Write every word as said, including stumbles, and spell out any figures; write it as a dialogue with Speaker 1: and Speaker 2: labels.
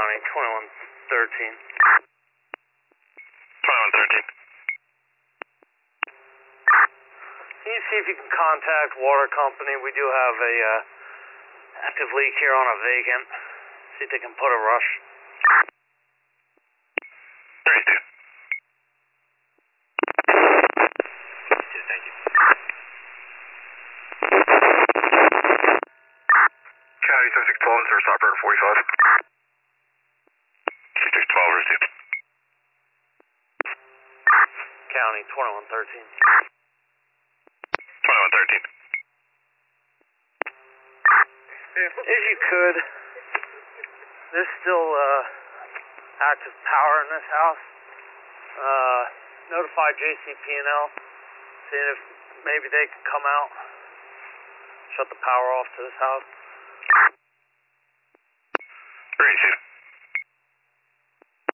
Speaker 1: County, twenty-one thirteen.
Speaker 2: twenty-one thirteen.
Speaker 1: Can you see if you can contact water company? We do have a uh, active leak here on a vacant. See if they can put a rush.
Speaker 2: thirty-two. Thank you. County seventy-six twelve, service operator forty-five. seventy-six twelve, received.
Speaker 1: County, twenty-one thirteen.
Speaker 2: twenty-one thirteen.
Speaker 1: If you could, there's still uh, active power in this house. Uh, notify J C P and L, seeing if maybe they could come out, shut the power off to this house.
Speaker 2: Received.